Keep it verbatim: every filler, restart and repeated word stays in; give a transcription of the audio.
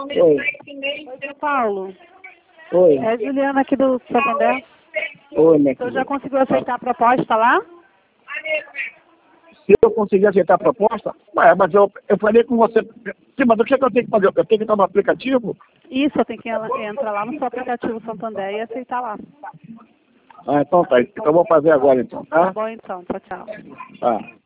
Oi. Oi, seu Paulo. Oi. É a Juliana aqui do Santander. Oi, minha O senhor querida. já conseguiu aceitar a proposta lá? Se eu conseguir aceitar a proposta, ué, mas eu, eu falei com você. Sim, mas o que, é que eu tenho que fazer? Eu tenho que entrar no aplicativo? Isso, eu tenho que ela- entrar lá no seu aplicativo Santander e aceitar lá. Ah, então tá. Então eu vou fazer agora então, Tá tá? bom então, tchau, tchau. Tá.